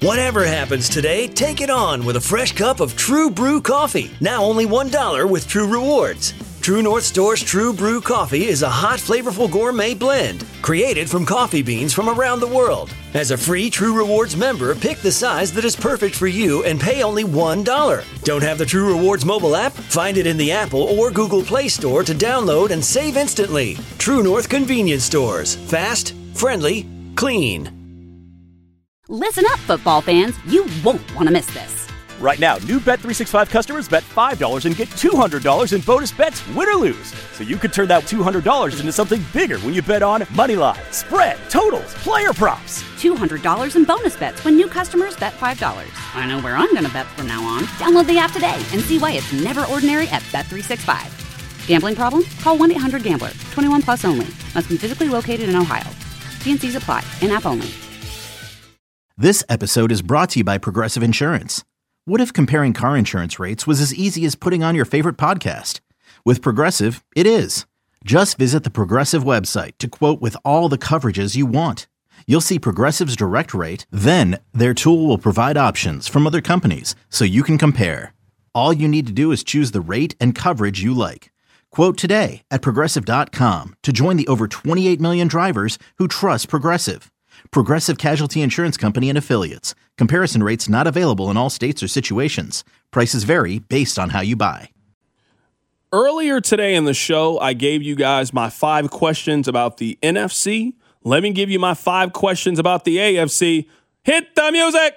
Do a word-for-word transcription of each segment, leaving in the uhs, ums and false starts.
Whatever happens today, take it on with a fresh cup of True Brew coffee. Now only one dollar with True Rewards. True North Store's True Brew coffee is a hot, flavorful gourmet blend created from coffee beans from around the world. As a free True Rewards member, pick the size that is perfect for you and pay only one dollar. Don't have the True Rewards mobile app? Find it in the Apple or Google Play Store to download and save instantly. True North Convenience Stores. Fast, friendly, clean. Listen up, football fans. You won't want to miss this. Right now, new Bet three sixty-five customers bet five dollars and get two hundred dollars in bonus bets, win or lose. So you could turn that two hundred dollars into something bigger when you bet on money line, spread, totals, player props. two hundred dollars in bonus bets when new customers bet five dollars. I know where I'm going to bet from now on. Download the app today and see why it's never ordinary at Bet three sixty-five. Gambling problem? Call one eight hundred gambler. twenty-one plus only. Must be physically located in Ohio. T and C's apply. In-app only. This episode is brought to you by Progressive Insurance. What if comparing car insurance rates was as easy as putting on your favorite podcast? With Progressive, it is. Just visit the Progressive website to quote with all the coverages you want. You'll see Progressive's direct rate, then their tool will provide options from other companies so you can compare. All you need to do is choose the rate and coverage you like. Quote today at Progressive dot com to join the over twenty-eight million drivers who trust Progressive. Progressive Casualty Insurance Company and Affiliates. Comparison rates not available in all states or situations. Prices vary based on how you buy. Earlier today in the show, I gave you guys my five questions about the N F C. Let me give you my five questions about the A F C. Hit the music!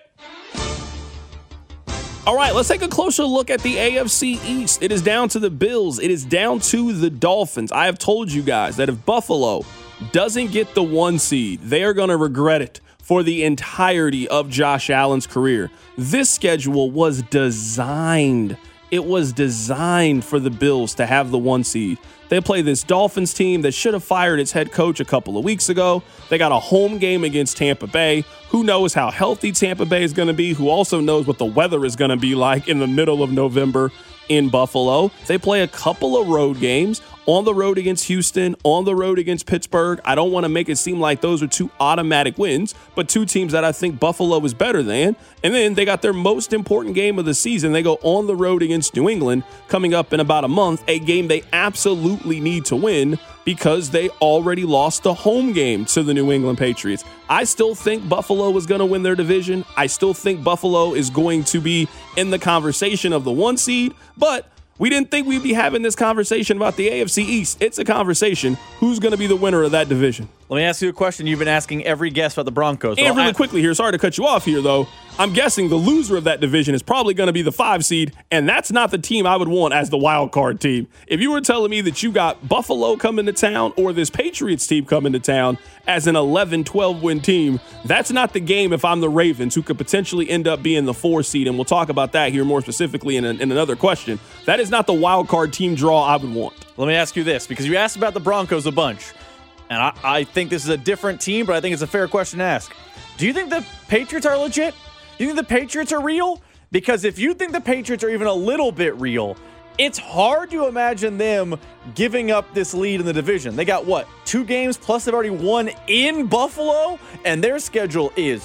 All right, let's take a closer look at the A F C East. It is down to the Bills. It is down to the Dolphins. I have told you guys that if Buffalo doesn't get the one seed, they are going to regret it for the entirety of Josh Allen's career. This schedule was designed. It was designed for the Bills to have the one seed. They play this Dolphins team that should have fired its head coach a couple of weeks ago. They got a home game against Tampa Bay. Who knows how healthy Tampa Bay is going to be? Who also knows what the weather is going to be like in the middle of November in Buffalo? They play a couple of road games. On the road against Houston, on the road against Pittsburgh. I don't want to make it seem like those are two automatic wins, but two teams that I think Buffalo is better than. And then they got their most important game of the season. They go on the road against New England coming up in about a month, a game they absolutely need to win because they already lost the home game to the New England Patriots. I still think Buffalo is going to win their division. I still think Buffalo is going to be in the conversation of the one seed, but we didn't think we'd be having this conversation about the A F C East. It's a conversation. Who's going to be the winner of that division? Let me ask you a question you've been asking every guest about the Broncos. And well, really I- quickly here, sorry to cut you off here, though. I'm guessing the loser of that division is probably going to be the five seed, and that's not the team I would want as the wild card team. If you were telling me that you got Buffalo coming to town or this Patriots team coming to town as an eleven, twelve win team, that's not the game if I'm the Ravens, who could potentially end up being the four seed, and we'll talk about that here more specifically in, a, in another question. That is not the wild card team draw I would want. Let me ask you this, because you asked about the Broncos a bunch, and I, I think this is a different team, but I think it's a fair question to ask. Do you think the Patriots are legit? Do you think the Patriots are real? Because if you think the Patriots are even a little bit real, it's hard to imagine them giving up this lead in the division. They got, what, two games, plus they've already won in Buffalo, and their schedule is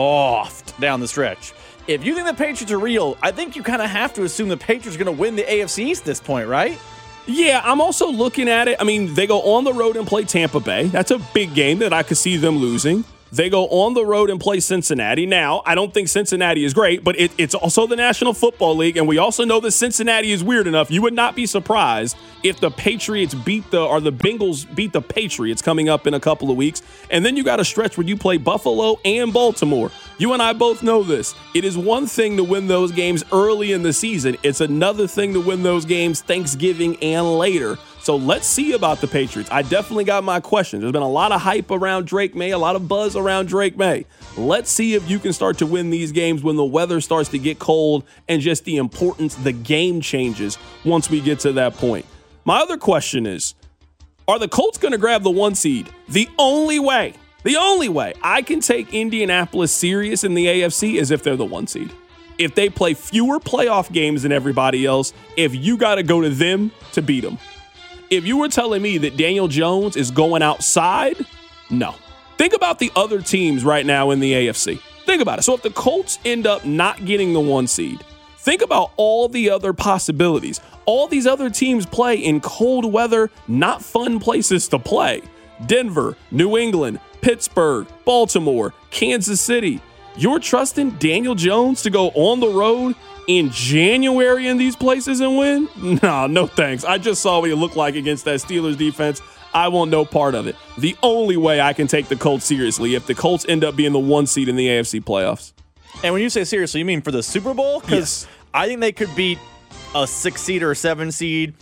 soft down the stretch. If you think the Patriots are real, I think you kind of have to assume the Patriots are going to win the A F C East at this point, right? Yeah, I'm also looking at it. I mean, they go on the road and play Tampa Bay. That's a big game that I could see them losing. They go on the road and play Cincinnati. Now, I don't think Cincinnati is great, but it, it's also the National Football League, and we also know that Cincinnati is weird enough. You would not be surprised if the Patriots beat the, or the Bengals beat the Patriots coming up in a couple of weeks. And then you got a stretch where you play Buffalo and Baltimore. You and I both know this. It is one thing to win those games early in the season. It's another thing to win those games Thanksgiving and later. So let's see about the Patriots. I definitely got my questions. There's been a lot of hype around Drake May, a lot of buzz around Drake May. Let's see if you can start to win these games when the weather starts to get cold and just the importance, the game changes once we get to that point. My other question is, are the Colts going to grab the one seed? The only way, the only way I can take Indianapolis serious in the A F C is if they're the one seed. If they play fewer playoff games than everybody else, if you got to go to them to beat them. If you were telling me that Daniel Jones is going outside, no. Think about the other teams right now in the A F C. think about it. So if the Colts end up not getting the one seed, think about all the other possibilities. All these other teams play in cold weather, not fun places to play. Denver, New England, Pittsburgh, Baltimore, Kansas City. You're trusting Daniel Jones to go on the road in January in these places and win? Nah, no thanks. I just saw what it looked like against that Steelers defense. I want no part of it. The only way I can take the Colts seriously if the Colts end up being the one seed in the A F C playoffs. And when you say seriously, you mean for the Super Bowl? Because Yes. I think they could beat a six seed or a seven seed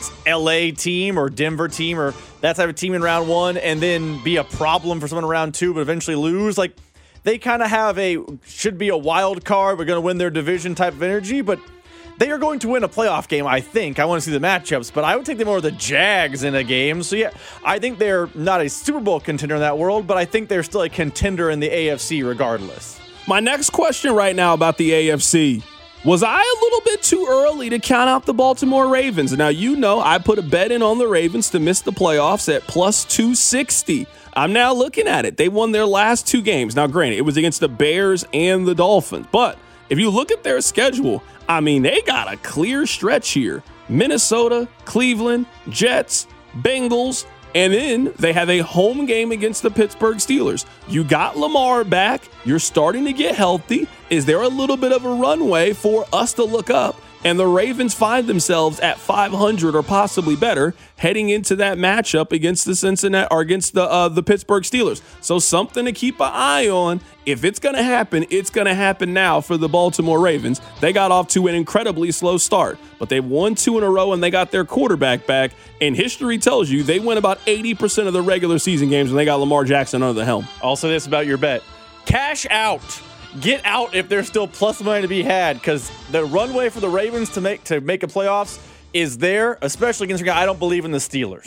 L A team or Denver team or that type of team in round one and then be a problem for someone in round two but eventually lose. Like, they kind of have a, should be a wild card, we're going to win their division type of energy, but they are going to win a playoff game, I think. I want to see the matchups, but I would take them over the Jags in a game. So, yeah, I think they're not a Super Bowl contender in that world, but I think they're still a contender in the A F C regardless. My next question right now about the A F C. Was I a little bit too early to count out the Baltimore Ravens? Now, you know I put a bet in on the Ravens to miss the playoffs at plus two sixty. I'm now looking at it. They won their last two games. Now, granted, it was against the Bears and the Dolphins. But if you look at their schedule, I mean, they got a clear stretch here. Minnesota, Cleveland, Jets, Bengals, and then they have a home game against the Pittsburgh Steelers. You got Lamar back. You're starting to get healthy. Is there a little bit of a runway for us to look up? And the Ravens find themselves at five hundred or possibly better heading into that matchup against the Cincinnati or against the uh, the Pittsburgh Steelers. So something to keep an eye on. If it's going to happen, it's going to happen now for the Baltimore Ravens. They got off to an incredibly slow start, but they've won two in a row and they got their quarterback back. And history tells you they win about eighty percent of the regular season games when they got Lamar Jackson under the helm. Also, this about your bet. Cash out. Get out if there's still plus money to be had, because the runway for the Ravens to make to make a playoffs is there, especially against a guy I don't believe in the Steelers.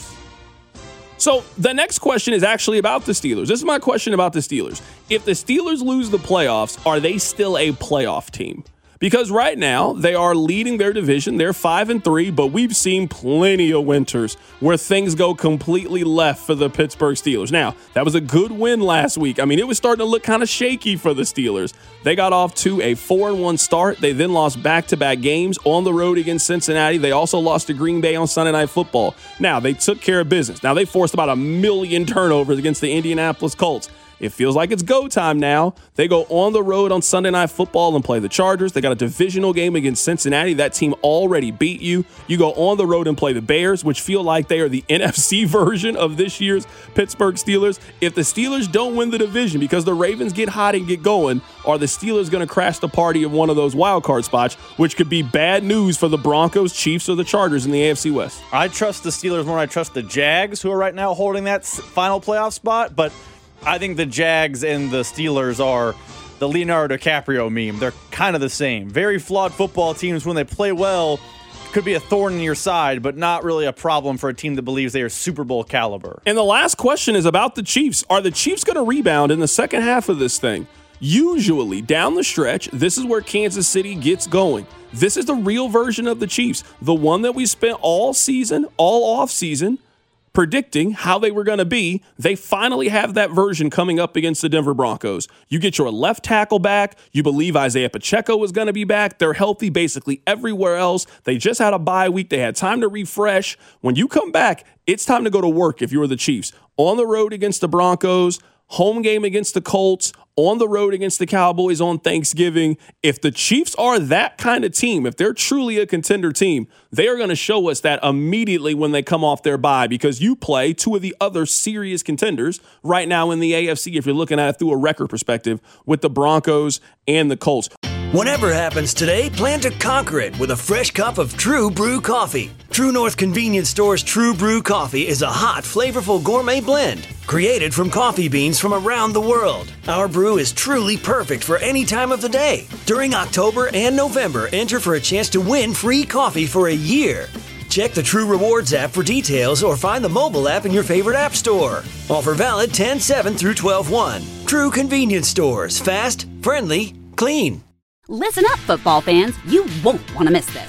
So the next question is actually about the Steelers. This is my question about the Steelers. If the Steelers lose the playoffs, are they still a playoff team? Because right now they are leading their division. They're five and three, but we've seen plenty of winters where things go completely left for the Pittsburgh Steelers. Now, that was a good win last week. I mean, it was starting to look kind of shaky for the Steelers. They got off to a four and one start. They then lost back-to-back games on the road against Cincinnati. They also lost to Green Bay on Sunday Night Football. Now, they took care of business. Now, they forced about a million turnovers against the Indianapolis Colts. It feels like it's go time now. They go on the road on Sunday Night Football and play the Chargers. They got a divisional game against Cincinnati. That team already beat you. You go on the road and play the Bears, which feel like they are the N F C version of this year's Pittsburgh Steelers. If the Steelers don't win the division because the Ravens get hot and get going, are the Steelers going to crash the party of one of those wild card spots, which could be bad news for the Broncos, Chiefs, or the Chargers in the A F C West? I trust the Steelers more than I trust the Jags, who are right now holding that final playoff spot, but I think the Jags and the Steelers are the Leonardo DiCaprio meme. They're kind of the same. Very flawed football teams. When they play well, could be a thorn in your side, but not really a problem for a team that believes they are Super Bowl caliber. And the last question is about the Chiefs. Are the Chiefs going to rebound in the second half of this thing? Usually, down the stretch, this is where Kansas City gets going. This is the real version of the Chiefs, the one that we spent all season, all off season, predicting how they were going to be. They finally have that version coming up against the Denver Broncos. You get your left tackle back. You believe Isaiah Pacheco is going to be back. They're healthy basically everywhere else. They just had a bye week. They had time to refresh. When you come back, it's time to go to work if you're the Chiefs. On the road against the Broncos, home game against the Colts, on the road against the Cowboys on Thanksgiving. If the Chiefs are that kind of team, if they're truly a contender team, they are going to show us that immediately when they come off their bye, because you play two of the other serious contenders right now in the A F C, if you're looking at it through a record perspective, with the Broncos and the Colts. Whatever happens today, plan to conquer it with a fresh cup of True Brew coffee. True North Convenience Store's True Brew coffee is a hot, flavorful gourmet blend created from coffee beans from around the world. Our brew is truly perfect for any time of the day. During October and November, enter for a chance to win free coffee for a year. Check the True Rewards app for details or find the mobile app in your favorite app store. Offer valid ten seven through twelve one. True Convenience Stores. Fast, friendly, clean. Listen up, football fans. You won't want to miss this.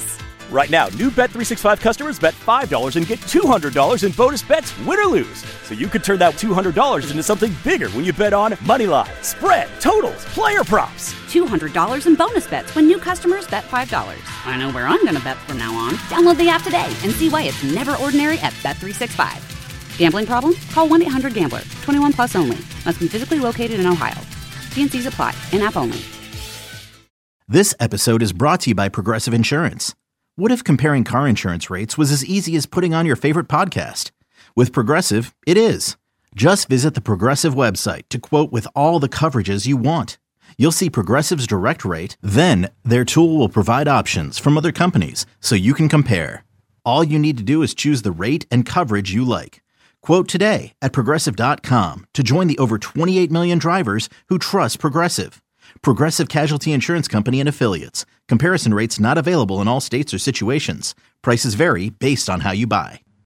Right now, new Bet three sixty-five customers bet five dollars and get two hundred dollars in bonus bets, win or lose. So you could turn that two hundred dollars into something bigger when you bet on moneyline, spread, totals, player props. two hundred dollars in bonus bets when new customers bet five dollars. I know where I'm going to bet from now on. Download the app today and see why it's never ordinary at Bet three sixty-five. Gambling problem? Call one eight hundred gambler. twenty-one plus only. Must be physically located in Ohio. T and C's apply. In-app only. This episode is brought to you by Progressive Insurance. What if comparing car insurance rates was as easy as putting on your favorite podcast? With Progressive, it is. Just visit the Progressive website to quote with all the coverages you want. You'll see Progressive's direct rate, then their tool will provide options from other companies so you can compare. All you need to do is choose the rate and coverage you like. Quote today at Progressive dot com to join the over twenty-eight million drivers who trust Progressive. Progressive Casualty Insurance Company and Affiliates. Comparison rates not available in all states or situations. Prices vary based on how you buy.